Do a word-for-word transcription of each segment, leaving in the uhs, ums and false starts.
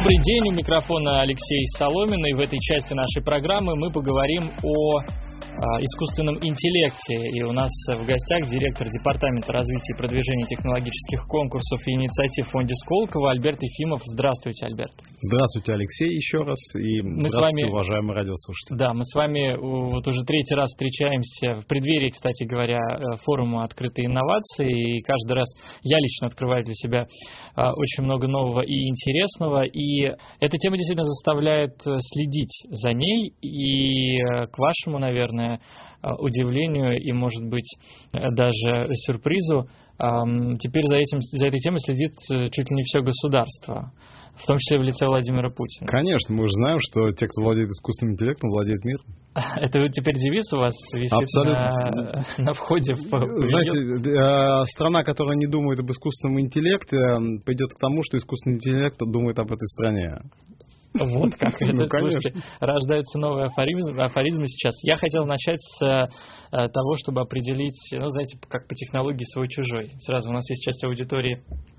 Добрый день, у микрофона Алексей Соломин, и в этой части нашей программы мы поговорим о искусственном интеллекте. И у нас в гостях директор Департамента развития и продвижения технологических конкурсов и инициатив в фонде Сколково Альберт Ефимов. Здравствуйте, Альберт. Здравствуйте, Алексей, еще раз. И мы здравствуйте, вами, уважаемые радиослушатели. Да, мы с вами вот уже третий раз встречаемся в преддверии, кстати говоря, форума «Открытые инновации». И каждый раз я лично открываю для себя очень много нового и интересного. И эта тема действительно заставляет следить за ней. И к вашему, наверное, удивлению и, может быть, даже сюрпризу, теперь за, этим, за этой темой следит чуть ли не все государство, в том числе в лице Владимира Путина. Конечно, мы уже знаем, что те, кто владеет искусственным интеллектом, владеет миром. Это теперь девиз у вас висит на, на входе в Знаете, страна, которая не думает об искусственном интеллекте, пойдет к тому, что искусственный интеллект думает об этой стране. Вот как это, ну, слушайте, рождаются новые афоризмы, афоризмы сейчас. Я хотел начать с э, того, чтобы определить, ну, знаете, как по технологии свой-чужой. Сразу у нас есть часть аудитории,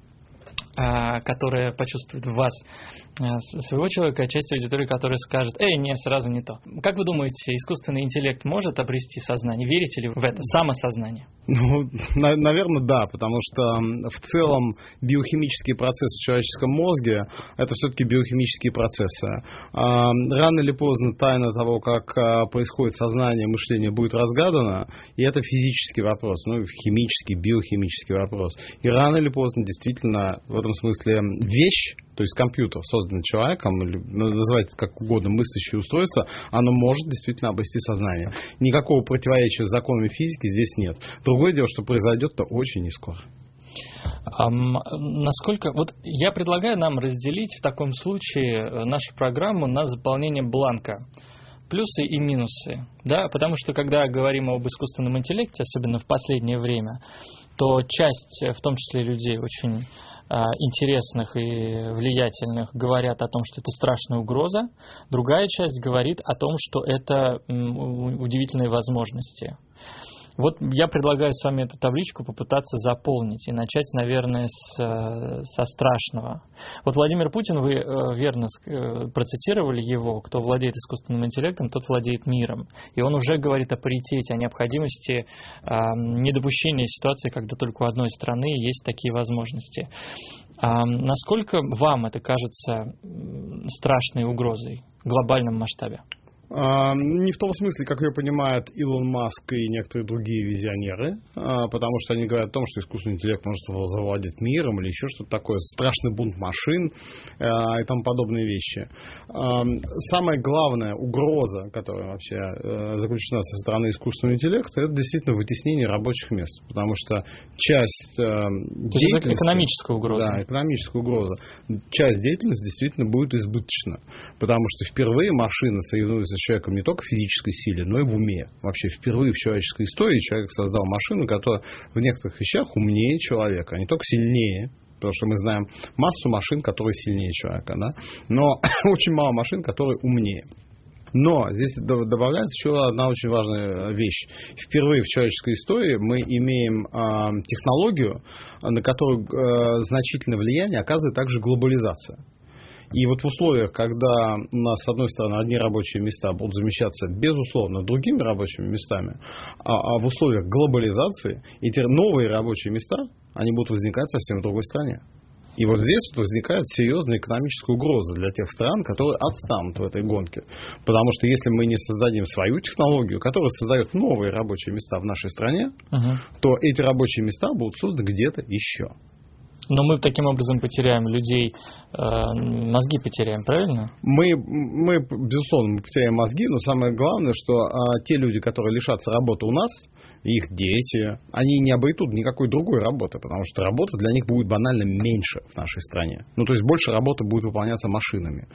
э, которая почувствует в вас э, своего человека, а часть аудитории, которая скажет: эй, не, сразу не то. Как вы думаете, искусственный интеллект может обрести сознание? Верите ли вы в это, самосознание? Ну, на, наверное, да, потому что в целом биохимические процессы в человеческом мозге – это все-таки биохимические процессы. А, рано или поздно тайна того, как а, происходит сознание, мышление, будет разгадана, и это физический вопрос, ну, химический, биохимический вопрос. И рано или поздно действительно в этом смысле вещь, то есть компьютер, созданный человеком, или называйте как угодно, мыслящее устройство, оно может действительно обрести сознание. Никакого противоречия с законами физики здесь нет. Другое дело, что произойдет это очень не скоро. Um, насколько... Вот я предлагаю нам разделить в таком случае нашу программу на заполнение бланка. Плюсы и минусы. Да? Потому что, когда говорим об искусственном интеллекте, особенно в последнее время, то часть, в том числе людей, очень интересных и влиятельных, говорят о том, что это страшная угроза. Другая часть говорит о том, что это удивительные возможности. Вот я предлагаю с вами эту табличку попытаться заполнить и начать, наверное, с, со страшного. Вот Владимир Путин, вы верно процитировали его: кто владеет искусственным интеллектом, тот владеет миром. И он уже говорит о паритете, о необходимости э, недопущения ситуации, когда только у одной страны есть такие возможности. А насколько вам это кажется страшной угрозой в глобальном масштабе? Не в том смысле, как ее понимают Илон Маск и некоторые другие визионеры, потому что они говорят о том, что искусственный интеллект может завладеть миром или еще что-то такое, страшный бунт машин и тому подобные вещи. Самая главная угроза, которая вообще заключена со стороны искусственного интеллекта, это действительно вытеснение рабочих мест, потому что часть деятельности... Это экономическая угроза. Да, экономическая угроза. Часть деятельности действительно будет избыточна, потому что впервые машины соединяются с человеком не только в физической силе, но и в уме. Вообще впервые в человеческой истории человек создал машину, которая в некоторых вещах умнее человека, а не только сильнее. Потому что мы знаем массу машин, которые сильнее человека, да? Но очень мало машин, которые умнее. Но здесь добавляется еще одна очень важная вещь. Впервые в человеческой истории мы имеем э, технологию, на которую э, значительное влияние оказывает также глобализация. И вот в условиях, когда у нас, с одной стороны, одни рабочие места будут замещаться, безусловно, другими рабочими местами, а, а в условиях глобализации эти новые рабочие места, они будут возникать совсем в другой стране. И вот здесь вот возникает серьезная экономическая угроза для тех стран, которые отстанут в этой гонке. Потому что если мы не создадим свою технологию, которая создает новые рабочие места в нашей стране, uh-huh. то эти рабочие места будут созданы где-то еще. Но мы таким образом потеряем людей, э, мозги потеряем, правильно? Мы, мы, безусловно, мы потеряем мозги, но самое главное, что э, те люди, которые лишатся работы у нас, их дети, они не обретут никакой другой работы, потому что работа для них будет банально меньше в нашей стране. Ну, то есть больше работы будет выполняться машинами.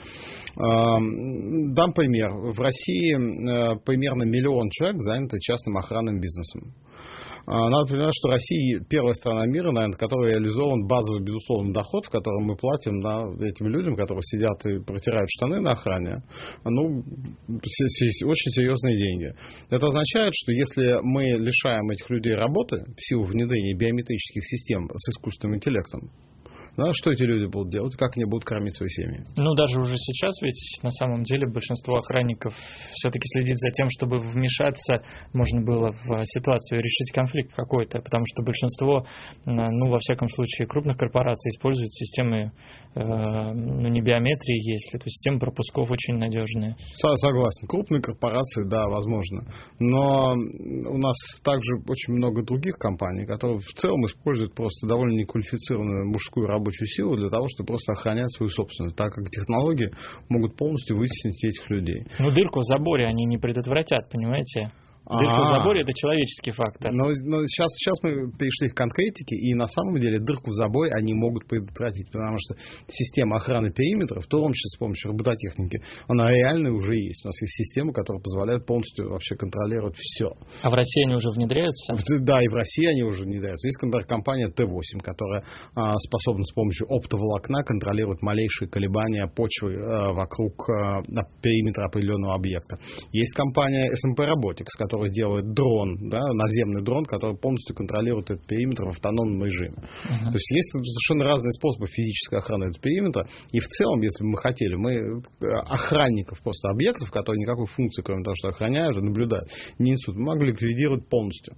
Э, дам пример. В России э, примерно миллион человек заняты частным охранным бизнесом. Надо понимать, что Россия первая страна мира, наверное, в которой реализован базовый, безусловно, доход, в котором мы платим да, этим людям, которые сидят и протирают штаны на охране, ну, очень серьезные деньги. Это означает, что если мы лишаем этих людей работы в силу внедрения биометрических систем с искусственным интеллектом, Да, что эти люди будут делать, как они будут кормить свои семьи? Ну, даже уже сейчас ведь на самом деле большинство охранников все-таки следит за тем, чтобы вмешаться можно было в ситуацию и решить конфликт какой-то, потому что большинство, ну, во всяком случае, крупных корпораций используют системы, э, ну, не биометрии, если, то системы пропусков очень надежные. Согласен. Крупные корпорации, да, возможно. Но у нас также очень много других компаний, которые в целом используют просто довольно неквалифицированную мужскую рабочую силу для того, чтобы просто охранять свою собственность, так как технологии могут полностью вытеснить этих людей. Ну, дырку в заборе они не предотвратят, понимаете? Дырка в заборе – это человеческий фактор. Но, но сейчас, сейчас мы перешли к конкретике, и на самом деле дырку в заборе они могут предотвратить, потому что система охраны периметра, в том числе с помощью робототехники, она реально уже есть. У нас есть система, которая позволяет полностью вообще контролировать все. А в России они уже внедряются? Да, и в России они уже внедряются. Есть, например, компания Т восемь, которая а, способна с помощью оптоволокна контролировать малейшие колебания почвы а, вокруг а, периметра определенного объекта. Есть компания эс эм пи Robotics, которая делает дрон, да, наземный дрон, который полностью контролирует этот периметр в автономном режиме. Uh-huh. То есть есть совершенно разные способы физической охраны этого периметра, и в целом, если бы мы хотели, мы охранников просто объектов, которые никакой функции, кроме того, что охраняют и наблюдают, не несут, мы могли ликвидировать полностью.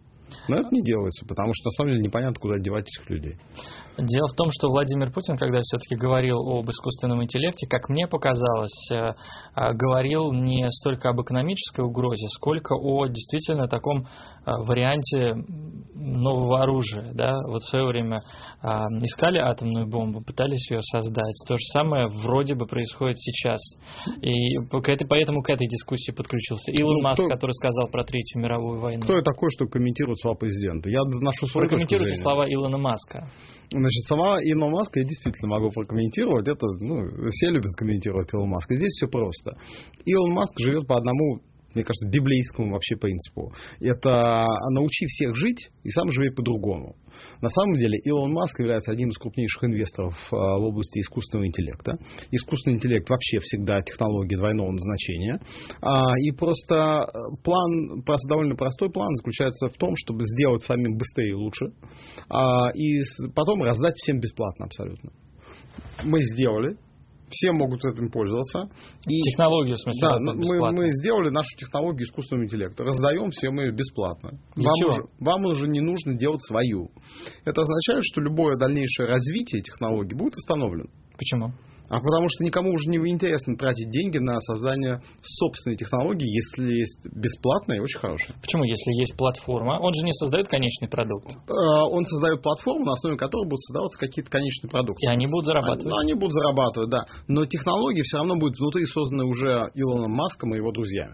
Но это не делается, потому что на самом деле непонятно, куда девать этих людей. Дело в том, что Владимир Путин, когда все-таки говорил об искусственном интеллекте, как мне показалось, говорил не столько об экономической угрозе, сколько о действительно таком варианте нового оружия. Да? Вот в свое время искали атомную бомбу, пытались ее создать. То же самое вроде бы происходит сейчас. И поэтому к этой дискуссии подключился Илон ну, Маск, кто, который сказал про Третью мировую войну. Кто я такой, что комментирует слова президента? Я доношу свою точку зрения. Прокомментируйте слова Илона Маска. Значит, сама Илона Маска я действительно могу прокомментировать. Это, ну, все любят комментировать Илона Маска. Здесь все просто. Илон Маск живет по одному, мне кажется, библейскому вообще принципу. Это научи всех жить и сам живи по-другому. На самом деле Илон Маск является одним из крупнейших инвесторов в области искусственного интеллекта. Искусственный интеллект вообще всегда технология двойного назначения. И просто план, просто довольно простой план заключается в том, чтобы сделать самим быстрее и лучше. И потом раздать всем бесплатно абсолютно. Мы сделали. Все могут этим пользоваться. И, технологию, в смысле, да, мы, мы сделали нашу технологию искусственного интеллекта. Раздаем всем ее бесплатно. Вам уже, вам уже не нужно делать свою. Это означает, что любое дальнейшее развитие технологий будет остановлено. Почему? А потому что никому уже не интересно тратить деньги на создание собственной технологии, если есть бесплатная и очень хорошая. Почему? Если есть платформа, он же не создает конечный продукт. Он создает платформу, на основе которой будут создаваться какие-то конечные продукты. И они будут зарабатывать. Они, они будут зарабатывать, да. Но технологии все равно будут внутри созданы уже Илоном Маском и его друзьями.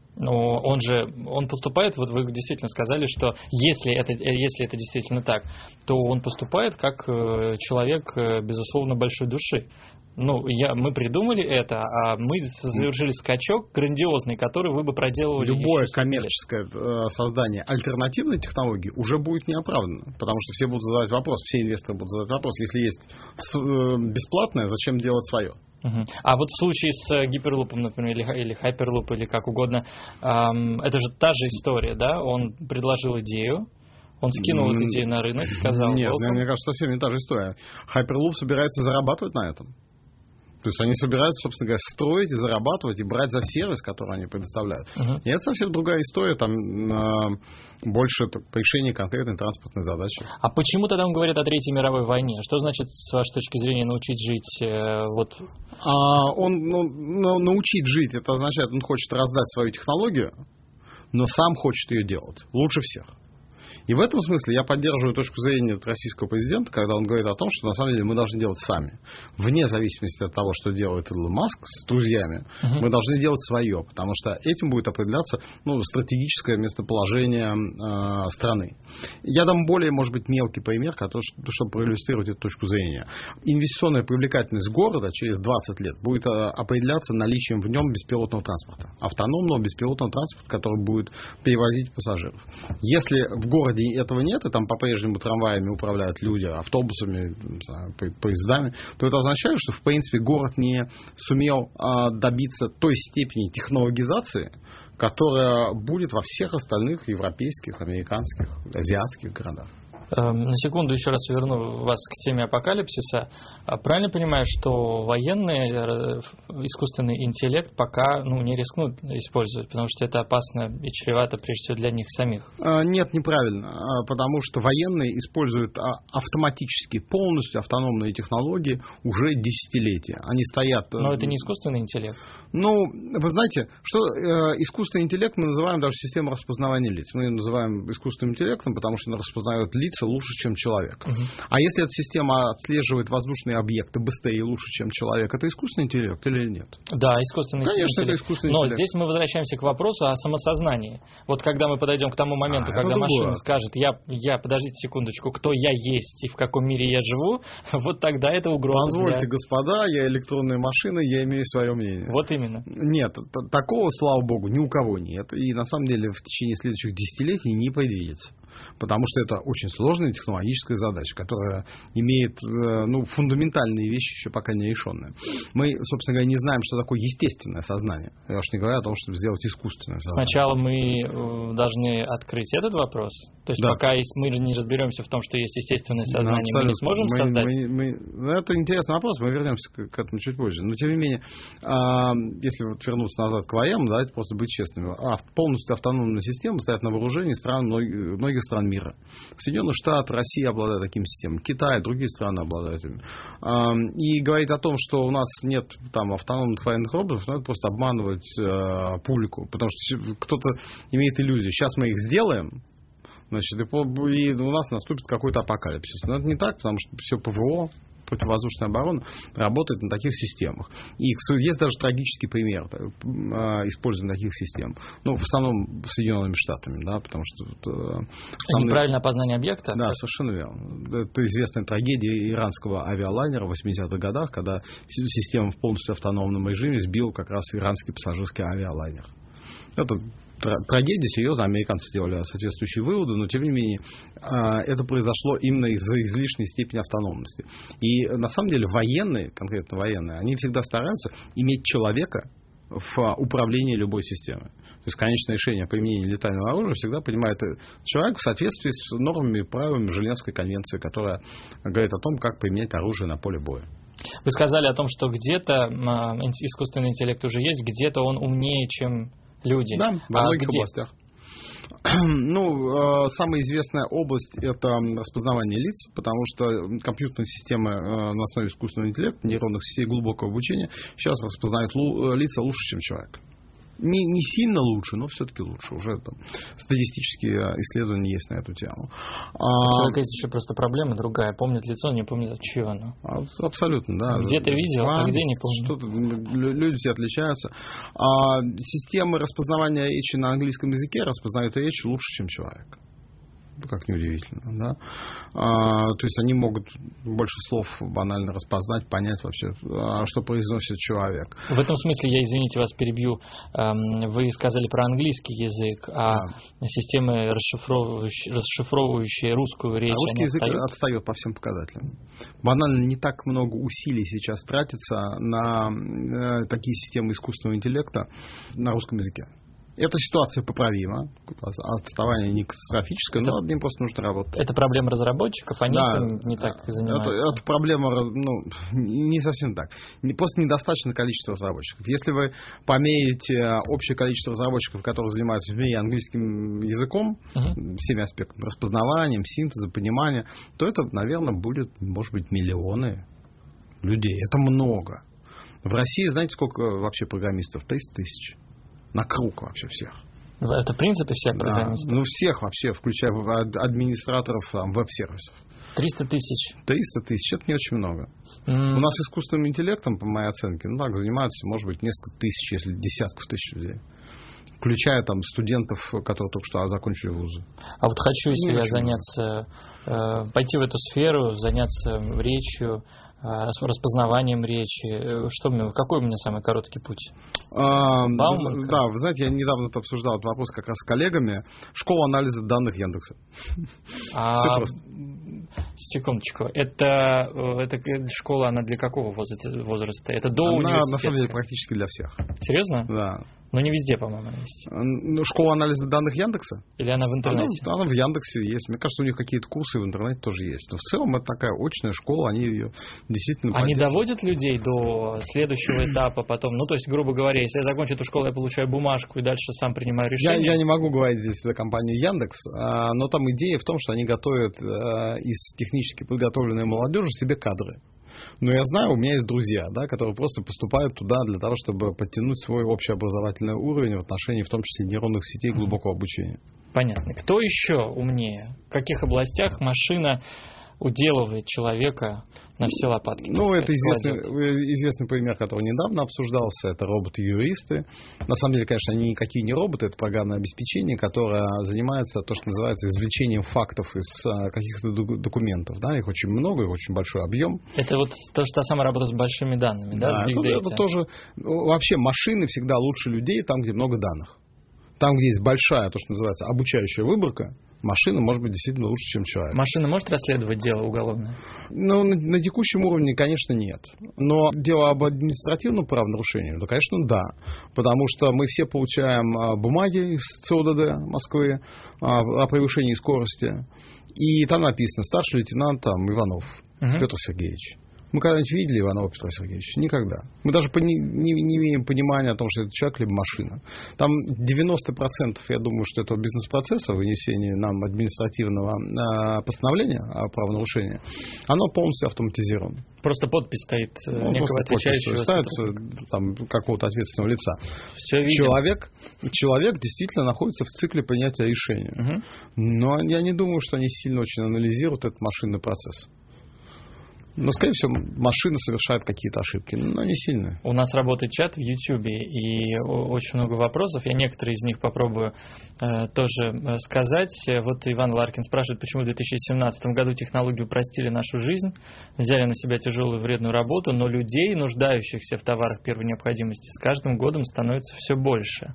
Но он же, он поступает, вот вы действительно сказали, что если это, если это действительно так, то он поступает как человек, безусловно, большой души. Ну, я, мы придумали это, а мы совершили скачок грандиозный, который вы бы проделывали. Любое коммерческое создание альтернативной технологии уже будет неоправданно, потому что все будут задавать вопрос, все инвесторы будут задавать вопрос, если есть бесплатное, зачем делать свое? Uh-huh. А вот в случае с гиперлупом, например, или, или хайперлуп, или как угодно, эм, это же та же история, да? Он предложил идею, он скинул mm-hmm. эту идею на рынок, сказал... Нет, welcome. Мне кажется, совсем не та же история. Хайперлуп собирается зарабатывать на этом. То есть они собираются, собственно говоря, строить и зарабатывать, и брать за сервис, который они предоставляют. Uh-huh. И это совсем другая история, там э, больше по решению конкретной транспортной задачи. А почему тогда он говорит о Третьей мировой войне? Что значит, с вашей точки зрения, научить жить? Э, вот... а, он ну, ну, научить жить, это означает, он хочет раздать свою технологию, но сам хочет ее делать лучше всех. И в этом смысле я поддерживаю точку зрения российского президента, когда он говорит о том, что на самом деле мы должны делать сами. Вне зависимости от того, что делает Илон Маск с друзьями, uh-huh. мы должны делать свое, потому что этим будет определяться ну, стратегическое местоположение э, страны. Я дам более, может быть, мелкий пример, который, чтобы проиллюстрировать эту точку зрения. Инвестиционная привлекательность города через двадцать лет будет э, определяться наличием в нем беспилотного транспорта. Автономного беспилотного транспорта, который будет перевозить пассажиров. Если в городе этого нет, и там по-прежнему трамваями управляют люди, автобусами, поездами, то это означает, что, в принципе, город не сумел а, добиться той степени технологизации, которая будет во всех остальных европейских, американских, азиатских городах. На секунду еще раз верну вас к теме апокалипсиса. Правильно понимаю, что военные искусственный интеллект пока ну, не рискнут использовать, потому что это опасно и чревато прежде всего для них самих? Нет, неправильно, потому что военные используют автоматически полностью автономные технологии уже десятилетия. Они стоят... Но это не искусственный интеллект? Ну, вы знаете, что искусственный интеллект мы называем даже систему распознавания лиц. Мы ее называем искусственным интеллектом, потому что она распознает лица лучше, чем человек. Uh-huh. А если эта система отслеживает воздушные объекты быстрее и лучше, чем человек, это искусственный интеллект или нет? Да, искусственный Конечно, интеллект. Это искусственный Но интеллект. здесь мы возвращаемся к вопросу о самосознании. Вот когда мы подойдем к тому моменту, а, когда машина другое. скажет, я, я, подождите секундочку, кто я есть и в каком мире я живу, вот тогда это угроза. Позвольте, для... господа, я электронная машина, я имею свое мнение. Вот именно. Нет, такого, слава богу, ни у кого нет. И на самом деле в течение следующих десятилетий не предвидится. Потому что это очень сложная технологическая задача, которая имеет ну, фундаментальные вещи, еще пока не решенные. Мы, собственно говоря, не знаем, что такое естественное сознание. Я уж не говорю о том, чтобы сделать искусственное сознание. Сначала мы должны открыть этот вопрос. То есть да. пока мы не разберемся в том, что есть естественное сознание, ну, мы не сможем мы, создать... Мы, мы, это интересный вопрос, мы вернемся к, к этому чуть позже. Но, тем не менее, а, если вот вернуться назад к военным, давайте просто быть честными. А, полностью автономная система стоит на вооружении стран, многих, многих стран мира. Соединенные Штаты, Россия обладают такими системами, Китай, другие страны обладают ими. А, и говорить о том, что у нас нет там автономных военных роботов, ну, это просто обманывать а, публику. Потому что кто-то имеет иллюзию. Сейчас мы их сделаем, значит, и, и у нас наступит какой-то апокалипсис. Но это не так, потому что все ПВО, противовоздушная оборона, работает на таких системах. И есть даже трагический пример использования таких систем. Ну, в основном Соединенными Штатами, да, потому что... Основные... Неправильное опознание объекта? Да, совершенно верно. Это известная трагедия иранского авиалайнера в восьмидесятых годах, когда система в полностью автономном режиме сбила как раз иранский пассажирский авиалайнер. Это трагедия, серьезно, американцы сделали соответствующие выводы, но тем не менее это произошло именно из-за излишней степени автономности. И на самом деле военные, конкретно военные, они всегда стараются иметь человека в управлении любой системой. То есть конечное решение о применении летального оружия всегда принимает человек в соответствии с нормами и правилами Женевской конвенции, которая говорит о том, как применять оружие на поле боя. Вы сказали о том, что где-то искусственный интеллект уже есть, где-то он умнее, чем люди. Да, во многих а областях. Ну, самая известная область – это распознавание лиц, потому что компьютерные системы на основе искусственного интеллекта, нейронных сетей глубокого обучения сейчас распознают лица лучше, чем человек. Не, не сильно лучше, но все-таки лучше. Уже там статистические исследования есть на эту тему. У человека есть еще просто проблема другая. Помнит лицо, не помнит, от чего оно. Абсолютно, да. Где-то видел, а, а где не помню. Что-то, люди все отличаются. А системы распознавания речи на английском языке распознают речь лучше, чем человек. Как неудивительно, да. А, то есть они могут больше слов банально распознать, понять вообще, что произносит человек. В этом смысле, я, извините, вас перебью, вы сказали про английский язык, а да. системы, расшифровывающие, расшифровывающие русскую речь, а русский язык отстают? отстает по всем показателям. Банально не так много усилий сейчас тратится на такие системы искусственного интеллекта на русском языке. Эта ситуация поправима, отставание не катастрофическое, это, но над ним просто нужно работать. Это проблема разработчиков, они да, не так занимаются? Это, это проблема, ну, не совсем так. Просто недостаточно количества разработчиков. Если вы померяете общее количество разработчиков, которые занимаются в мире английским языком, uh-huh. всеми аспектами, распознаванием, синтеза, понимания, то это, наверное, будет, может быть, миллионы людей. Это много. В России, знаете, сколько вообще программистов? триста тысяч. На круг вообще всех. Это в принципе всех программистов? Да, ну всех вообще, включая администраторов там, веб-сервисов. триста тысяч? триста тысяч, это не очень много. Mm. У нас искусственным интеллектом, по моей оценке, ну так, занимаются, может быть, несколько тысяч, если десятков тысяч людей. Включая там студентов, которые только что закончили вузы. А вот хочу, если я заняться, э, пойти в эту сферу, заняться речью, распознаванием речи. Что мне, какой у меня самый короткий путь? А, вы, да, вы знаете, я недавно обсуждал этот вопрос как раз с коллегами. Школа анализа данных Яндекса. А, Все просто. Секундочку. Это, это школа, она для какого возраста? Это до она, университета? На самом деле, практически для всех. Серьезно? Да. Но не везде, по-моему, она есть. Ну, школа анализа данных Яндекса? Или она в интернете? Она, она в Яндексе есть. Мне кажется, у них какие-то курсы в интернете тоже есть. Но в целом это такая очная школа, они ее действительно... Они доводят людей до следующего этапа потом? Ну, то есть, грубо говоря, если я закончу эту школу, я получаю бумажку и дальше сам принимаю решение? Я, я не могу говорить здесь за компанию Яндекс, но там идея в том, что они готовят из технически подготовленной молодежи себе кадры. Но я знаю, у меня есть друзья, да, которые просто поступают туда для того, чтобы подтянуть свой общеобразовательный уровень в отношении, в том числе, нейронных сетей глубокого обучения. Понятно. Кто еще умнее? В каких областях машина уделывает человека на все лопатки? Ну, это известный, известный пример, который недавно обсуждался, это роботы-юристы. На самом деле, конечно, они никакие не роботы, это программное обеспечение, которое занимается то, что называется извлечением фактов из каких-то документов. Да? Их очень много, их очень большой объем. Это вот то, что та самая работа с большими данными, да? Да, это, это тоже... Вообще, машины всегда лучше людей там, где много данных. Там, где есть большая, то, что называется, обучающая выборка, машина может быть действительно лучше, чем человек. Машина может расследовать дело уголовное? Ну, на, на текущем уровне, конечно, нет. Но дело об административном правонарушении, то, конечно, да. Потому что мы все получаем бумаги из ЦОДД Москвы о превышении скорости. И там написано старший лейтенант там, Иванов угу. Петр Сергеевич. Мы когда-нибудь видели Иванова Петра Сергеевича? Никогда. Мы даже не, не, не имеем понимания о том, что это человек либо машина. Там девяносто процентов, я думаю, что этого бизнес-процесса, вынесения нам административного э, постановления о правонарушении, оно полностью автоматизировано. Просто подпись стоит ну, некого отвечающего. Ставится там, какого-то ответственного лица. Все человек, человек действительно находится в цикле принятия решения. Угу. Но я не думаю, что они сильно очень анализируют этот машинный процесс. Но, скорее всего, машина совершает какие-то ошибки, но не сильные. У нас работает чат в YouTube, и очень много вопросов. Я некоторые из них попробую э, тоже сказать. Вот Иван Ларкин спрашивает, почему в две тысячи семнадцатом году технологии упростили нашу жизнь, взяли на себя тяжелую вредную работу, но людей, нуждающихся в товарах первой необходимости, с каждым годом становится все больше.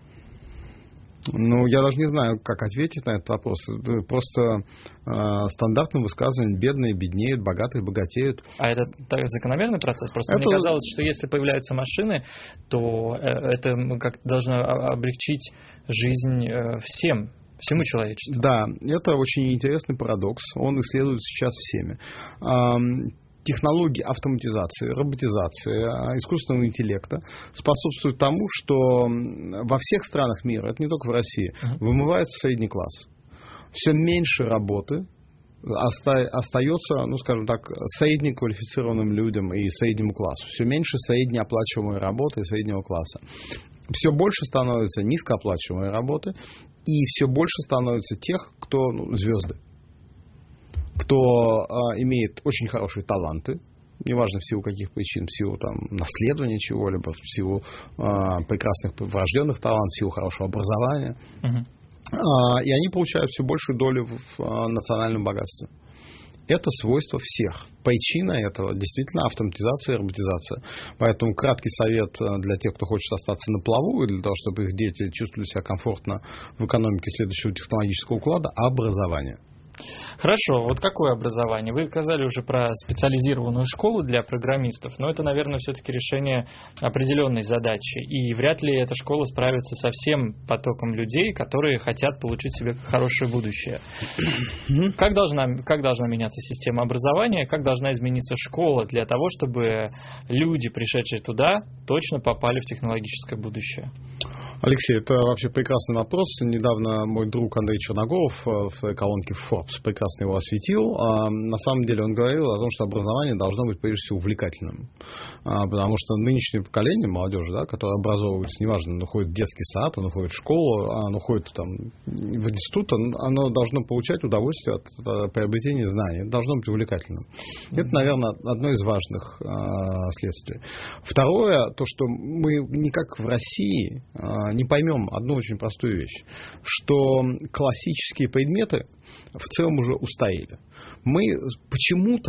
Ну, я даже не знаю, как ответить на этот вопрос. Просто э, стандартным высказыванием бедные беднеют, богатые богатеют. А это так, закономерный процесс? Просто это... мне казалось, что если появляются машины, то это как должно облегчить жизнь всем. Всему человечеству. Да, это очень интересный парадокс. Он исследуется сейчас всеми. Эм, Технологии автоматизации, роботизации, искусственного интеллекта способствуют тому, что во всех странах мира, это не только в России, uh-huh. вымывается средний класс. Все меньше работы оста- остается, ну, скажем так, среднеквалифицированным людям и среднему классу. Все меньше среднеоплачиваемой работы и среднего класса. Все больше становится низкооплачиваемой работы, и все больше становится тех, кто ну, звезды. Кто э, имеет очень хорошие таланты, неважно в силу каких причин, в силу там, наследования чего-либо, в силу э, прекрасных врожденных талантов, в силу хорошего образования. Uh-huh. Э, и они получают все большую долю в э, национальном богатстве. Это свойство всех. Причина этого действительно автоматизация и роботизация. Поэтому краткий совет для тех, кто хочет остаться на плаву, и для того, чтобы их дети чувствовали себя комфортно в экономике следующего технологического уклада – образование. Хорошо, вот какое образование? Вы сказали уже про специализированную школу для программистов, но это, наверное, все-таки решение определенной задачи. И вряд ли эта школа справится со всем потоком людей, которые хотят получить себе хорошее будущее. Как должна, как должна меняться система образования, как должна измениться школа для того, чтобы люди, пришедшие туда, точно попали в технологическое будущее? Алексей, это вообще прекрасный вопрос. Недавно мой друг Андрей Черногов в колонке Forbes прекрасно его осветил. На самом деле он говорил о том, что образование должно быть прежде всего увлекательным. Потому что нынешнее поколение молодежи, да, которое образовывается, неважно, оно ходит в детский сад, оно ходит в школу, оно ходит там, в институт, оно должно получать удовольствие от приобретения знаний. Это должно быть увлекательным. Это, наверное, одно из важных следствий. Второе, то, что мы никак в России не поймем одну очень простую вещь, что классические предметы в целом уже устарели. Мы почему-то,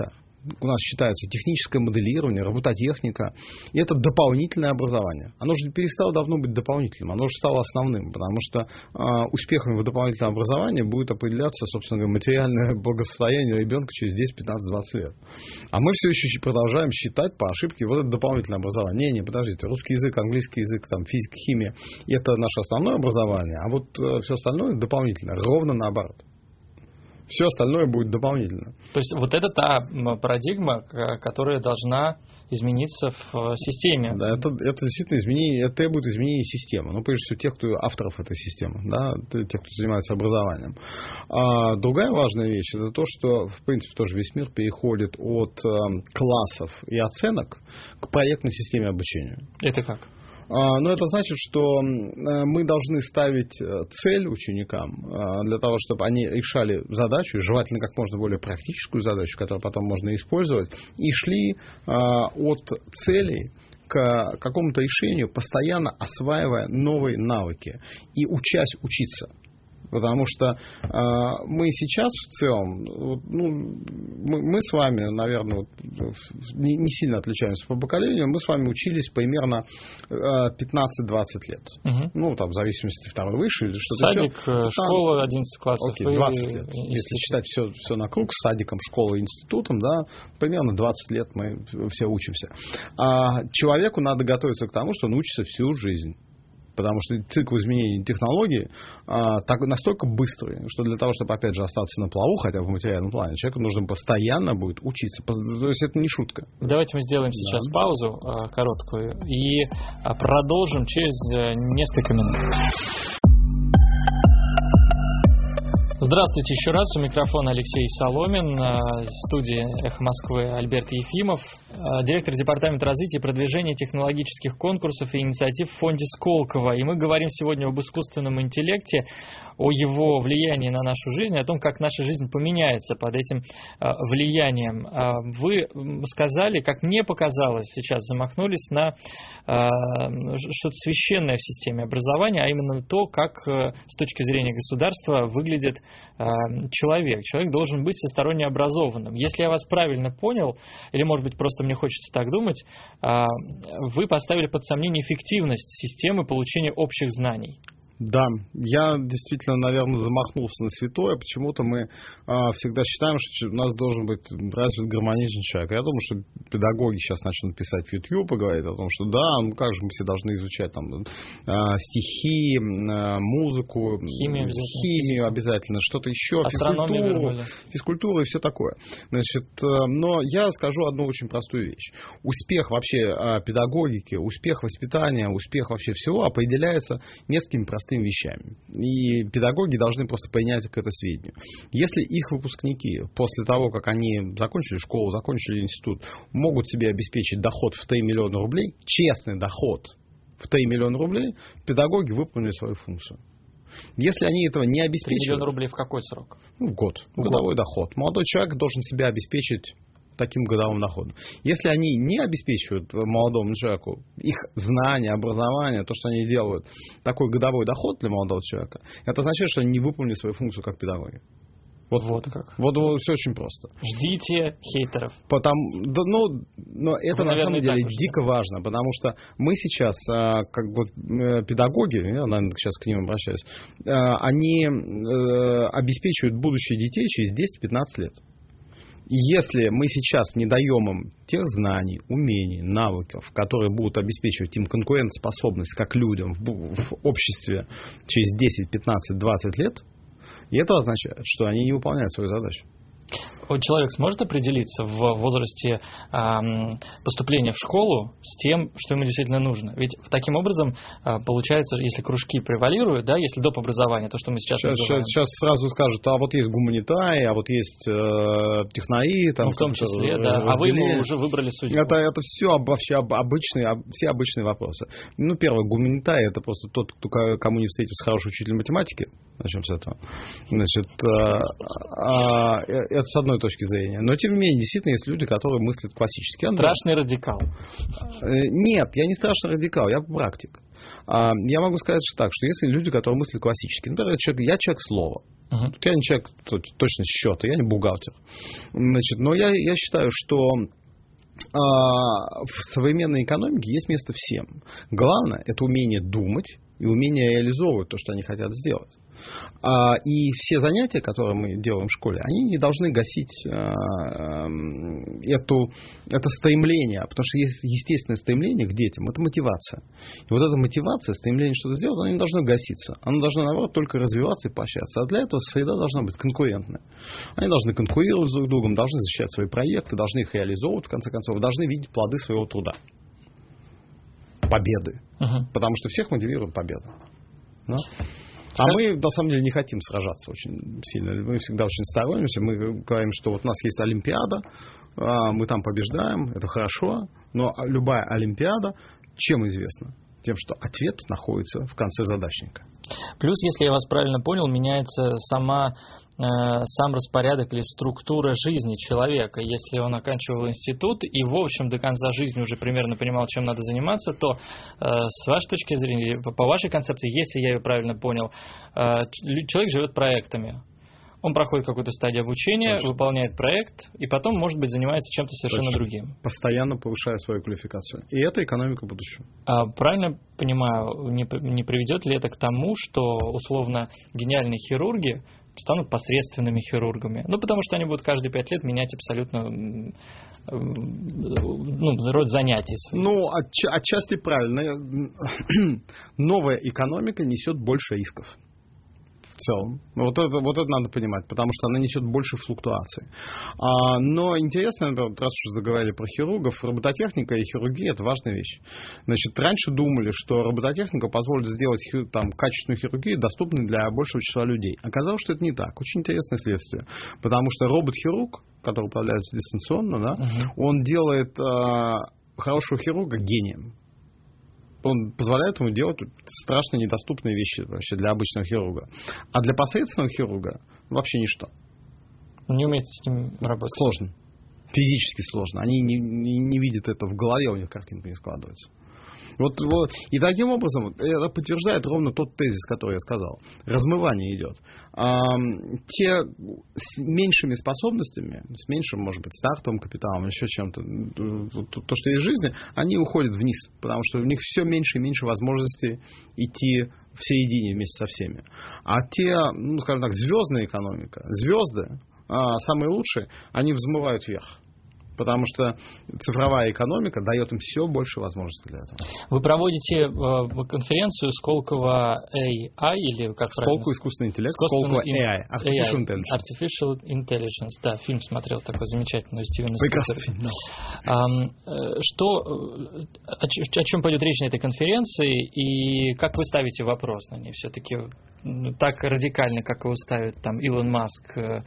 у нас считается техническое моделирование, робототехника, и это дополнительное образование. Оно же перестало давно быть дополнительным, оно же стало основным, потому что э, успехами в дополнительном образовании будет определяться, собственно говоря, материальное благосостояние ребенка через десять, пятнадцать, двадцать лет. А мы все еще продолжаем считать по ошибке вот это дополнительное образование. Не, не, подождите, русский язык, английский язык, там, физика, химия, это наше основное образование, а вот э, все остальное дополнительное, ровно наоборот. Все остальное будет дополнительно. То есть вот это та парадигма, которая должна измениться в системе. Да, это, это действительно изменение, это требует изменения системы. Ну, прежде всего, тех, кто авторов этой системы, да, тех, кто занимается образованием. А другая важная вещь, это то, что, в принципе, тоже весь мир переходит от э, классов и оценок к проектной системе обучения. Это как? Но это значит, что мы должны ставить цель ученикам для того, чтобы они решали задачу, желательно как можно более практическую задачу, которую потом можно использовать, и шли от целей к какому-то решению, постоянно осваивая новые навыки и учась учиться. Потому что э, мы сейчас в целом, ну, мы, мы с вами, наверное, вот, не, не сильно отличаемся по поколению, мы с вами учились примерно э, пятнадцать-двадцать лет. Угу. Ну, там, в зависимости второй высший или что-то. Садик, еще. Школа, одиннадцать классов. Окей, двадцать лет. Институт. Если считать все, все на круг, с садиком, школой, институтом, да, примерно двадцать лет мы все учимся. А человеку надо готовиться к тому, что он учится всю жизнь. Потому что цикл изменений технологий а, так, настолько быстрый, что для того, чтобы, опять же, остаться на плаву, хотя бы в материальном плане, человеку нужно постоянно будет учиться. То есть это не шутка. Давайте мы сделаем сейчас да. паузу а, короткую и а, продолжим через а, несколько минут. Здравствуйте еще раз. У микрофона Алексей Соломин. В студии «Эхо Москвы» Альберт Ефимов, директор департамента развития и продвижения технологических конкурсов и инициатив в фонде Сколково. И мы говорим сегодня об искусственном интеллекте, о его влиянии на нашу жизнь, о том, как наша жизнь поменяется под этим влиянием. Вы сказали, как мне показалось, сейчас замахнулись на что-то священное в системе образования, а именно то, как с точки зрения государства выглядит человек. Человек должен быть всесторонне образованным. Если я вас правильно понял, или, может быть, просто мне хочется так думать, вы поставили под сомнение эффективность системы получения общих знаний. Да, я действительно, наверное, замахнулся на святое. Почему-то мы а, всегда считаем, что у нас должен быть развит гармоничный человек. Я думаю, что педагоги сейчас начнут писать в YouTube и говорить о том, что да, ну как же мы все должны изучать там а, стихи, а, музыку, химию обязательно, химию обязательно, что-то еще, физкультуру, физкультуру и все такое. Значит, но я скажу одну очень простую вещь. Успех вообще педагогики, успех воспитания, успех вообще всего определяется несколькими простыми вещами. И педагоги должны просто принять к это сведению. Если их выпускники после того, как они закончили школу, закончили институт, могут себе обеспечить доход в три миллиона рублей, честный доход в три миллиона рублей, педагоги выполнили свою функцию. Если они этого не обеспечивают... три миллиона рублей в какой срок? Ну, в год. Годовой год. Доход. Молодой человек должен себя обеспечить таким годовым доходом. Если они не обеспечивают молодому человеку их знания, образование, то, что они делают, такой годовой доход для молодого человека, это означает, что они не выполнили свою функцию как педагоги. Вот, вот как. Вот, вот все очень просто. Ждите хейтеров. Потому, да, ну, но это Вы, на наверное, самом деле дико важно, потому что мы сейчас, как бы педагоги, я, наверное, сейчас к ним обращаюсь, они обеспечивают будущее детей через десять-пятнадцать лет. И если мы сейчас не даем им тех знаний, умений, навыков, которые будут обеспечивать им конкурентоспособность как людям в, в обществе через десять, пятнадцать, двадцать лет, и это означает, что они не выполняют свою задачу. Человек сможет определиться в возрасте э, поступления в школу с тем, что ему действительно нужно? Ведь таким образом э, получается, если кружки превалируют, да, если доп. Образование, то, что мы сейчас сейчас, называем. Сейчас сразу скажут, а вот есть гуманитарии, а вот есть э, технаи. Там, ну, в том числе, да. А вы ему уже выбрали судьбу. Это, это все вообще обычные, все обычные вопросы. Ну, первое, гуманитарий — это просто тот, кто, кому не встретился хороший учитель математики. Начнем с этого. Значит, э, э, это с одной точки зрения. Но, тем не менее, действительно, есть люди, которые мыслят классически. Страшный радикал. Нет, я не страшный радикал, я практик. Я могу сказать так, что если люди, которые мыслят классически, например, я человек, я человек слова. Uh-huh. Я не человек точно счета, я не бухгалтер. Значит, но я, я считаю, что а, в современной экономике есть место всем. Главное – это умение думать и умение реализовывать то, что они хотят сделать. А, и все занятия, которые мы делаем в школе, они не должны гасить а, эту, это стремление, потому что есть естественное стремление к детям, это мотивация. И вот эта мотивация, стремление что-то сделать, оно не должно гаситься. Оно должно, наоборот, только развиваться и поощряться. А для этого среда должна быть конкурентная. Они должны конкурировать друг с другом, должны защищать свои проекты, должны их реализовывать, в конце концов, должны видеть плоды своего труда. Победы. Uh-huh. Потому что всех мотивирует победа. Да? А мы, на самом деле, не хотим сражаться очень сильно. Мы всегда очень сторонимся. Мы говорим, что вот у нас есть Олимпиада, мы там побеждаем, это хорошо. Но любая Олимпиада чем известна? Тем, что ответ находится в конце задачника. Плюс, если я вас правильно понял, меняется сама, э, сам распорядок или структура жизни человека. Если он оканчивал институт и, в общем, до конца жизни уже примерно понимал, чем надо заниматься, то, э, с вашей точки зрения, по, по вашей концепции, если я ее правильно понял, э, человек живет проектами. Он проходит какую-то стадию обучения, Точно. Выполняет проект, и потом, может быть, занимается чем-то совершенно Точно. Другим. Постоянно повышая свою квалификацию. И это экономика будущего. А, правильно понимаю, не, не приведет ли это к тому, что, условно, гениальные хирурги станут посредственными хирургами? Ну, потому что они будут каждые пять лет менять абсолютно ну, род занятий своих. Ну, отч- отчасти правильно. Новая экономика несет больше рисков. В целом. Вот это, вот это надо понимать, потому что она несет больше флуктуаций. А, но интересно, раз уж заговорили про хирургов, робототехника и хирургия – это важная вещь. Значит, раньше думали, что робототехника позволит сделать там, качественную хирургию доступной для большего числа людей. Оказалось, что это не так. Очень интересное следствие. Потому что робот-хирург, который управляется дистанционно, да, uh-huh. он делает а, хорошего хирурга гением. Он позволяет ему делать страшно недоступные вещи вообще для обычного хирурга. А для посредственного хирурга вообще ничто. Он не умеет с ним работать. Сложно. Физически сложно. Они не, не, не видят это в голове, у них картинка не складывается. Вот, вот. И таким образом это подтверждает ровно тот тезис, который я сказал. Размывание идет. А, те с меньшими способностями, с меньшим, может быть, стартовым капиталом, еще чем-то, то, что есть в жизни, они уходят вниз, потому что у них все меньше и меньше возможностей идти в середине вместе со всеми. А те, ну, скажем так, звездная экономика, звезды, а, самые лучшие, они взмывают вверх. Потому что цифровая экономика дает им все больше возможностей для этого. Вы проводите э, конференцию Сколково эй ай, или как правильно? Сколково искусственный интеллект, Сколково эй ай, Artificial Intelligence. Artificial Intelligence, да, фильм смотрел такой замечательный, Стивена Прекрасный фильм, да. А, что, о, о чем пойдет речь на этой конференции, и как вы ставите вопрос на ней? Все-таки так радикально, как его ставит там Илон Маск, э,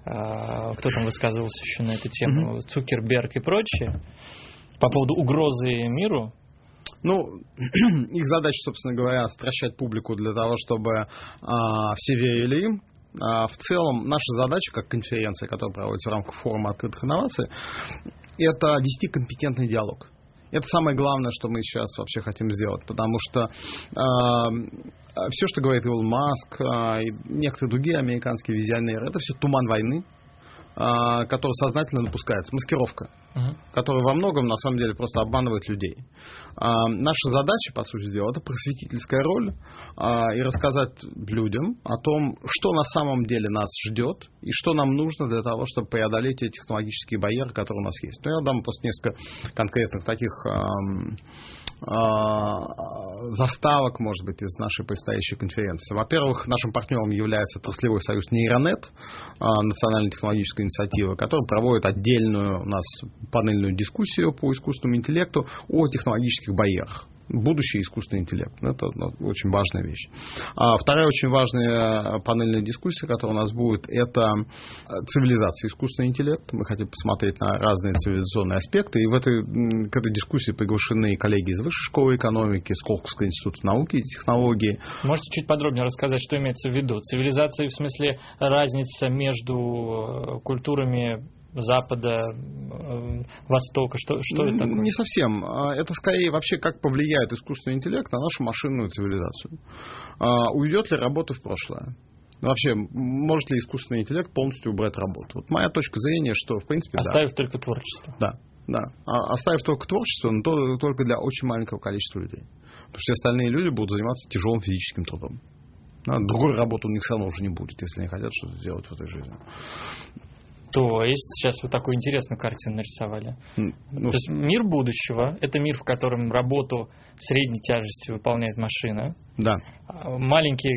э, кто там высказывался еще на эту тему, mm-hmm. Цукерберг и прочее, по поводу угрозы миру? Ну, их задача, собственно говоря, стращать публику для того, чтобы а, все верили им. А, в целом, наша задача, как конференция, которая проводится в рамках форума открытых инноваций, это вести компетентный диалог. Это самое главное, что мы сейчас вообще хотим сделать, потому что э, все, что говорит Илон Маск э, и некоторые другие американские визионеры, это все туман войны, э, который сознательно допускается, маскировка, uh-huh. которая во многом на самом деле просто обманывает людей. Э, наша задача, по сути дела, это просветительская роль э, и рассказать людям о том, что на самом деле нас ждет и что нам нужно для того, чтобы преодолеть эти технологические барьеры, которые у нас есть. Ну, я дам просто несколько конкретных таких э, э, заставок, может быть, из нашей предстоящей конференции. Во-первых, нашим партнером является отраслевой союз Нейронет, э, национальная технологическая инициатива, которая проводит отдельную у нас панельную дискуссию по искусственному интеллекту о технологических барьерах. Будущий искусственный интеллект. Это очень важная вещь. А вторая очень важная панельная дискуссия, которая у нас будет, это цивилизация искусственного интеллекта. Мы хотим посмотреть на разные цивилизационные аспекты. И в этой, к этой дискуссии приглашены коллеги из Высшей школы экономики, Сколковского института науки и технологий. Можете чуть подробнее рассказать, что имеется в виду? Цивилизация в смысле разница между культурами Запада, Востока, что, что это такое? Не совсем. Это скорее вообще, как повлияет искусственный интеллект на нашу машинную цивилизацию. Уйдет ли работа в прошлое? Вообще, может ли искусственный интеллект полностью убрать работу? Вот моя точка зрения, что, в принципе, Оставив да. только творчество. Да, да. А оставив только творчество, но то, только для очень маленького количества людей. Потому что все остальные люди будут заниматься тяжелым физическим трудом. Да, другой работы у них все равно уже не будет, если они хотят что-то сделать в этой жизни. То есть, сейчас вы такую интересную картину нарисовали. Ну, То есть, мир будущего – это мир, в котором работу средней тяжести выполняет машина. Да. Маленький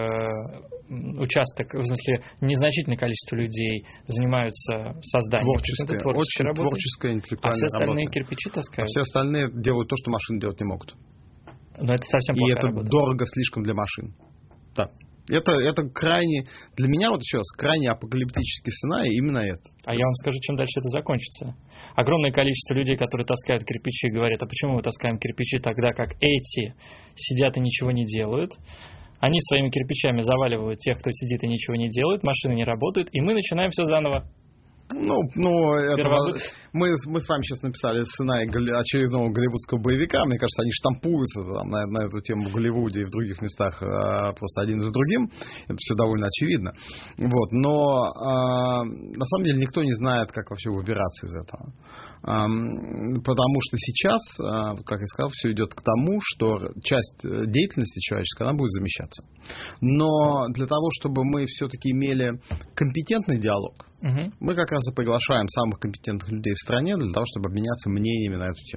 э, участок, в смысле, незначительное количество людей занимаются созданием творческая, творческой очень работы. творческая, интеллектуальная А все остальные работа. кирпичи таскают. А все остальные делают то, что машины делать не могут. Но это совсем И плохая это работа. дорого слишком для машин. Да. Это, это крайне, для меня вот еще раз, крайне апокалиптический сценарий именно это. А я вам скажу, чем дальше это закончится. Огромное количество людей, которые таскают кирпичи, говорят, а почему мы таскаем кирпичи тогда, как эти сидят и ничего не делают. Они своими кирпичами заваливают тех, кто сидит и ничего не делает, машины не работают, и мы начинаем все заново. Ну, ну это, Первобыт... мы, мы с вами сейчас написали сценарий очередного голливудского боевика. Мне кажется, они штампуются там, на, на эту тему в Голливуде и в других местах а, просто один за другим. Это все довольно очевидно. Вот. Но а, на самом деле никто не знает, как вообще выбираться из этого. А, потому что сейчас, а, как я сказал, все идет к тому, что часть деятельности человеческой, она будет замещаться. Но для того, чтобы мы все-таки имели компетентный диалог, угу. мы как раз и приглашаем самых компетентных людей в стране для того, чтобы обменяться мнениями на эту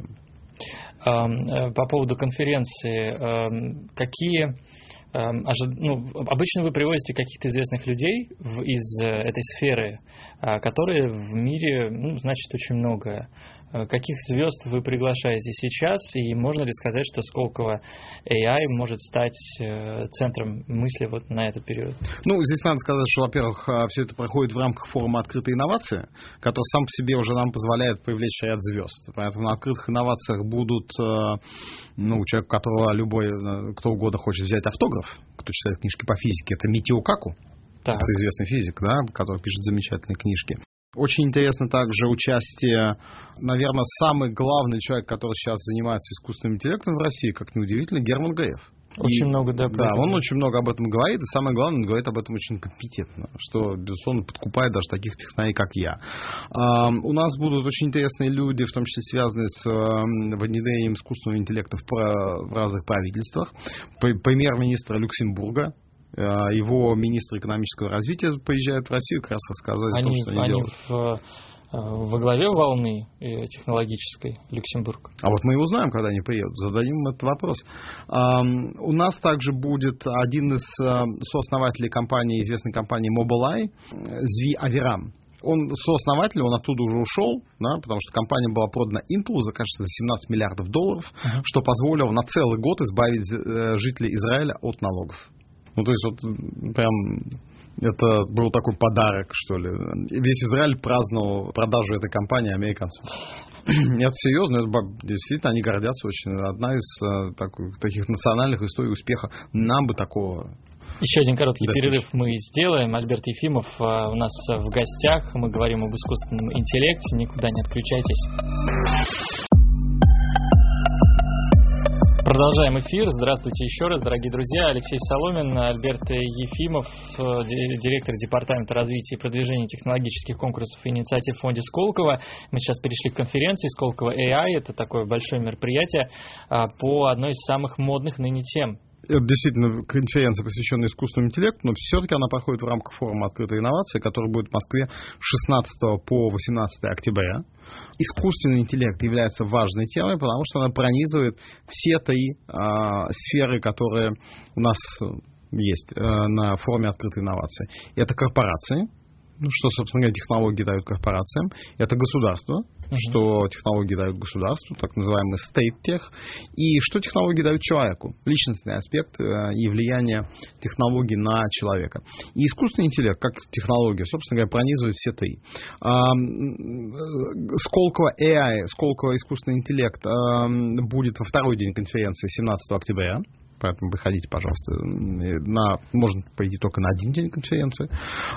тему. По поводу конференции, какие... Ну, обычно вы привозите каких-то известных людей в, из этой сферы, которые в мире, ну, значит, очень много. Каких звезд вы приглашаете сейчас, и можно ли сказать, что Сколково эй ай может стать центром мысли вот на этот период? Ну, здесь надо сказать, что, во-первых, все это проходит в рамках форума «Открытые инновации», который сам по себе уже нам позволяет привлечь ряд звезд. Поэтому на открытых инновациях будут, ну, человек, у которого любой, кто угодно хочет взять автограф, кто читает книжки по физике, это Митио Каку. Так. Это известный физик, да, который пишет замечательные книжки. Очень интересно также участие, наверное, самый главный человек, который сейчас занимается искусственным интеллектом в России, как ни удивительно, Герман Греф. Очень и, много, да. Да, он очень много об этом говорит, и самое главное, он говорит об этом очень компетентно, что, безусловно, подкупает даже таких технарей, как я. А, у нас будут очень интересные люди, в том числе связанные с а, внедрением искусственного интеллекта в, в разных правительствах. Премьер-министр Люксембурга, его министр экономического развития приезжает в Россию как раз рассказать они, о том, что они, они делают. В... во главе волны технологической Люксембург? А вот мы и узнаем, когда они приедут. Зададим им этот вопрос. У нас также будет один из сооснователей компании, известной компании Mobileye, Зви Аверам. Он сооснователь, он оттуда уже ушел, да, потому что компания была продана Intel за, кажется, за семнадцать миллиардов долларов, uh-huh. что позволило на целый год избавить жителей Израиля от налогов. Ну, то есть, вот прям... Это был такой подарок, что ли. Весь Израиль праздновал продажу этой компании американцам. Это серьезно, это, действительно, они гордятся очень. Одна из таких, таких национальных историй успеха. Нам бы такого... Еще один короткий достичь. Перерыв мы сделаем. Альберт Ефимов у нас в гостях. Мы говорим об искусственном интеллекте. Никуда не отключайтесь. Продолжаем эфир. Здравствуйте еще раз, дорогие друзья. Алексей Соломин, Альберт Ефимов, директор Департамента развития и продвижения технологических конкурсов и инициатив в фонде Сколково. Мы сейчас перешли к конференции Сколково эй ай. Это такое большое мероприятие по одной из самых модных ныне тем. Это действительно конференция, посвященная искусственному интеллекту, но все-таки она проходит в рамках форума «Открытые инновации», который будет в Москве с шестнадцатого по восемнадцатое октября. Искусственный интеллект является важной темой, потому что она пронизывает все три а, сферы, которые у нас есть а, на форуме «Открытые инновации». Это корпорации, ну, что, собственно говоря, технологии дают корпорациям. Это государство, uh-huh. что технологии дают государству, так называемый state tech. И что технологии дают человеку. Личностный аспект и влияние технологий на человека. И искусственный интеллект, как технология, собственно говоря, пронизывает все три. Сколково эй ай, Сколково искусственный интеллект будет во второй день конференции семнадцатого октября. Поэтому приходите, пожалуйста. На, можно пойти только на один день конференции.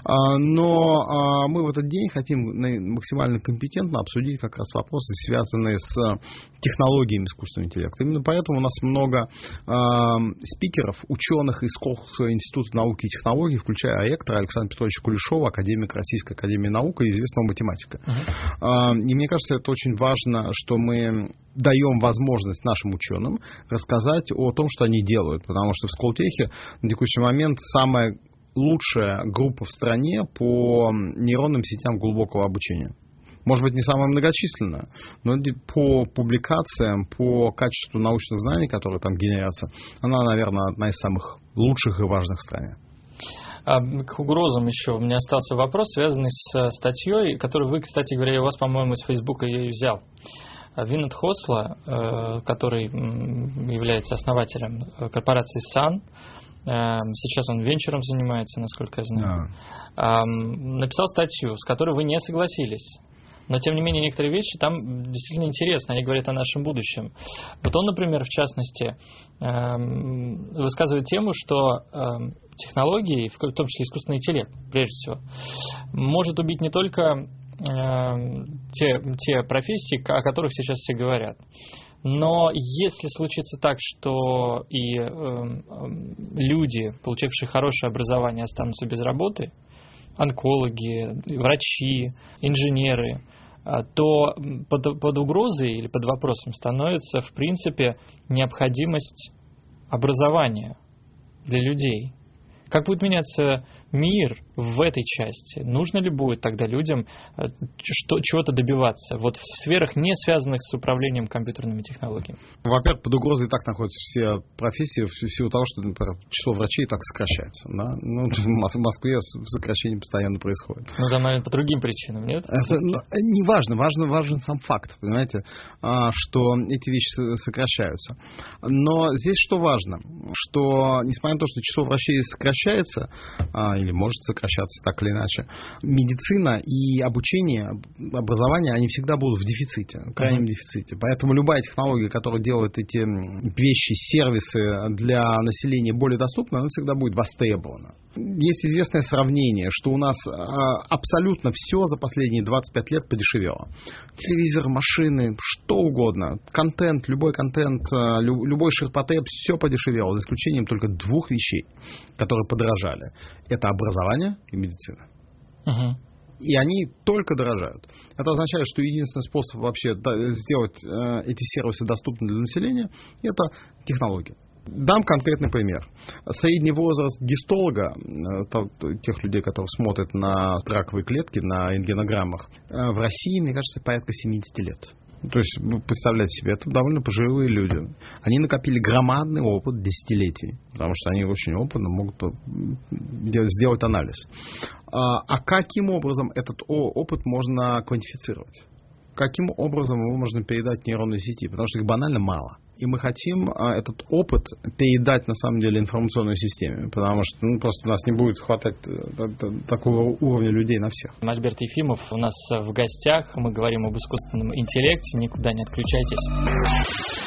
Но мы в этот день хотим максимально компетентно обсудить как раз вопросы, связанные с технологиями искусственного интеллекта. Именно поэтому у нас много спикеров, ученых из Сколковского института науки и технологий, включая ректора Александра Петровича Кулешова, академика Российской академии наук и известного математика. Uh-huh. И мне кажется, это очень важно, что мы даем возможность нашим ученым рассказать о том, что они делают, потому что в Сколтехе на текущий момент самая лучшая группа в стране по нейронным сетям глубокого обучения. Может быть, не самая многочисленная, но по публикациям, по качеству научных знаний, которые там генерятся, она, наверное, одна из самых лучших и важных в стране. А к угрозам еще. У меня остался вопрос, связанный с статьей, которую вы, кстати говоря, у вас, по-моему, из Фейсбука ее и взял. Виннет Хосло, который является основателем корпорации Sun, сейчас он венчуром занимается, насколько я знаю, да. написал статью, с которой вы не согласились. Но, тем не менее, некоторые вещи там действительно интересны, они говорят о нашем будущем. Вот он, например, в частности, высказывает тему, что технологии, в том числе искусственный интеллект, прежде всего, может убить не только те, те профессии, о которых сейчас все говорят. Но если случится так, что и э, люди, получившие хорошее образование, останутся без работы, онкологи, врачи, инженеры, то под, под угрозой или под вопросом становится, в принципе, необходимость образования для людей. Как будет меняться мир в этой части? Нужно ли будет тогда людям что, чего-то добиваться вот в сферах, не связанных с управлением компьютерными технологиями? Во-первых, под угрозой и так находятся все профессии в силу того, что, например, число врачей и так сокращается. Да? Ну, в Москве сокращение постоянно происходит. Ну, да, наверное, по другим причинам, нет? Это, ну, не важно, важно, важен сам факт, понимаете, что эти вещи сокращаются. Но здесь что важно, что, несмотря на то, что число врачей сокращается, или может сокращаться так или иначе, медицина и обучение, образование, они всегда будут в дефиците, в крайнем uh-huh. дефиците. Поэтому любая технология, которая делает эти вещи, сервисы для населения более доступны, она всегда будет востребована. Есть известное сравнение, что у нас абсолютно все за последние двадцать пять лет подешевело. Телевизор, машины, что угодно, контент, любой контент, любой ширпотреб, все подешевело, за исключением только двух вещей, которые подорожали. Это образование и медицина. Uh-huh. И они только дорожают. Это означает, что единственный способ вообще сделать эти сервисы доступными для населения – это технологии. Дам конкретный пример. Средний возраст гистолога, тех людей, которые смотрят на раковые клетки, на рентгенограммах, в России, мне кажется, порядка семьдесят лет. То есть, ну, представляете себе, это довольно пожилые люди. Они накопили громадный опыт десятилетий, потому что они очень опытно могут сделать анализ. А каким образом этот опыт можно квантифицировать? Каким образом его можно передать нейронной сети? Потому что их банально мало. И мы хотим а, этот опыт передать, на самом деле, информационной системе, потому что ну, просто у нас не будет хватать а, а, такого уровня людей на всех. Альберт Ефимов у нас в гостях. Мы говорим об искусственном интеллекте. Никуда не отключайтесь.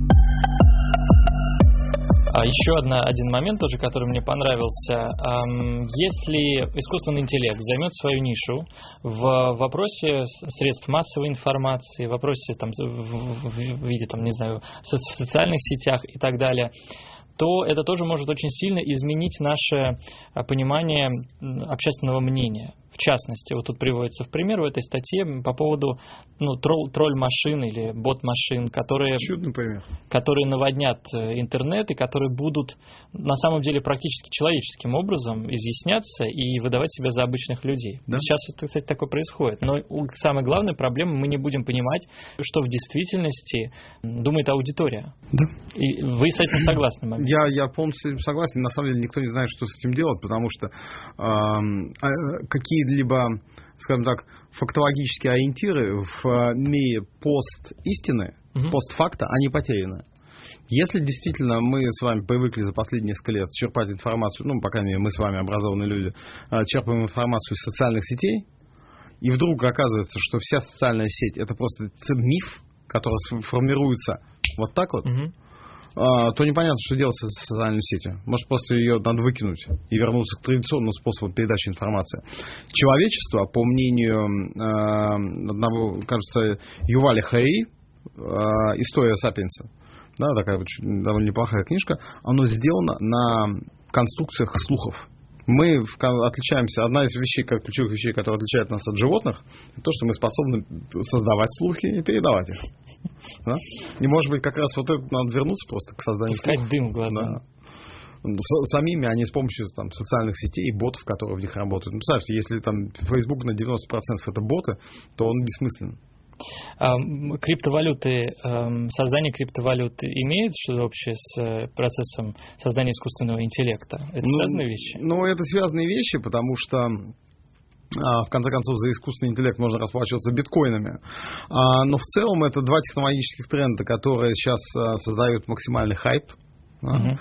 А еще одна, один момент тоже, который мне понравился. Если искусственный интеллект займет свою нишу в вопросе средств массовой информации, в вопросе там, в виде, там, не знаю, в социальных сетях и так далее, то это тоже может очень сильно изменить наше понимание общественного мнения. В частности, вот тут приводится в пример в этой статье по поводу ну, тролль, тролль-машин или бот-машин, которые, которые наводнят интернет и которые будут на самом деле практически человеческим образом изъясняться и выдавать себя за обычных людей. Да? Сейчас, кстати, такое происходит. Но самая главная проблема, мы не будем понимать, что в действительности думает аудитория. Да. И вы с этим согласны, Мамин? Я, я полностью с этим согласен. На самом деле никто не знает, что с этим делать, потому что э, какие либо, скажем так, фактологические ориентиры в мире пост-истины, угу. постфакта, они потеряны. Если действительно мы с вами привыкли за последние несколько лет черпать информацию, ну, по крайней мере, мы с вами образованные люди, черпаем информацию из социальных сетей, и вдруг оказывается, что вся социальная сеть – это просто миф, который формируется вот так вот, угу. то непонятно, что делать с социальной сетью. Может, просто ее надо выкинуть и вернуться к традиционному способу передачи информации. Человечество, по мнению одного, кажется, Юваля Харари, «История сапиенса», да, такая вот довольно неплохая книжка, оно сделано на конструкциях слухов. Мы отличаемся, одна из вещей, как ключевых вещей, которые отличают нас от животных, это то, что мы способны создавать слухи и передавать их. Да? И, может быть, как раз вот это надо вернуться просто к созданию Пускать слухов. дым в глаза. Да. Самими, а не с помощью там, социальных сетей и ботов, которые в них работают. Ну, представьте, если там Facebook на девяносто процентов это боты, то он бессмыслен. Криптовалюты, создание криптовалют имеет что-то общее с процессом создания искусственного интеллекта? Это ну, связанные вещи? Ну, это связанные вещи, потому что в конце концов, за искусственный интеллект можно расплачиваться биткоинами. Но в целом это два технологических тренда, которые сейчас создают максимальный хайп. Uh-huh.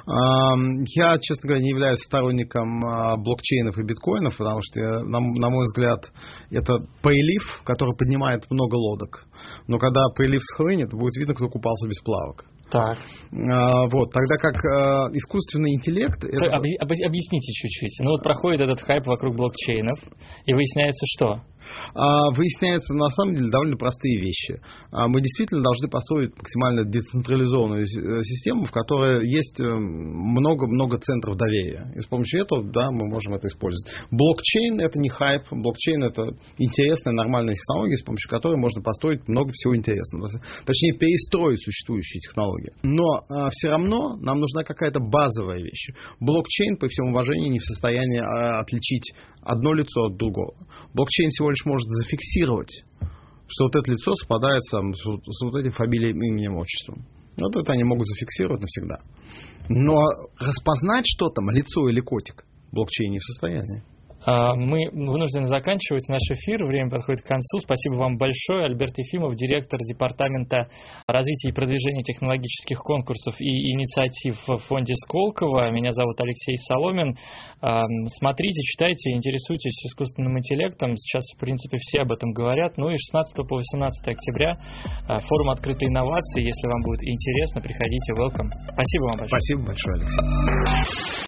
Я, честно говоря, не являюсь сторонником блокчейнов и биткоинов, потому что, на, на мой взгляд, это прилив, который поднимает много лодок. Но когда прилив схлынет, будет видно, кто купался без плавок. Так. А, вот, тогда как а, искусственный интеллект... Это... Об, об, объясните чуть-чуть. Ну вот проходит этот хайп вокруг блокчейнов, и выясняется, что? А, выясняется, на самом деле, довольно простые вещи. А, мы действительно должны построить максимально децентрализованную систему, в которой есть много-много центров доверия. И с помощью этого, да, мы можем это использовать. Блокчейн — это не хайп. Блокчейн — это интересная, нормальная технология, с помощью которой можно построить много всего интересного. Точнее, перестроить существующие технологии. Но а, все равно нам нужна какая-то базовая вещь. Блокчейн, при всем уважении, не в состоянии а, отличить одно лицо от другого. Блокчейн всего лишь может зафиксировать, что вот это лицо совпадает с, с вот этим фамилией, именем, отчеством. Вот это они могут зафиксировать навсегда. Но распознать, что там, лицо или котик, блокчейн не в состоянии. Мы вынуждены заканчивать наш эфир. Время подходит к концу. Спасибо вам большое. Альберт Ефимов, директор Департамента развития и продвижения технологических конкурсов и инициатив в фонде Сколково. Меня зовут Алексей Соломин. Смотрите, читайте, интересуйтесь искусственным интеллектом. Сейчас, в принципе, все об этом говорят. Ну и шестнадцатого по восемнадцатое октября форум «Открытые инновации». Если вам будет интересно, приходите. Welcome. Спасибо вам большое. Спасибо большое, Алексей.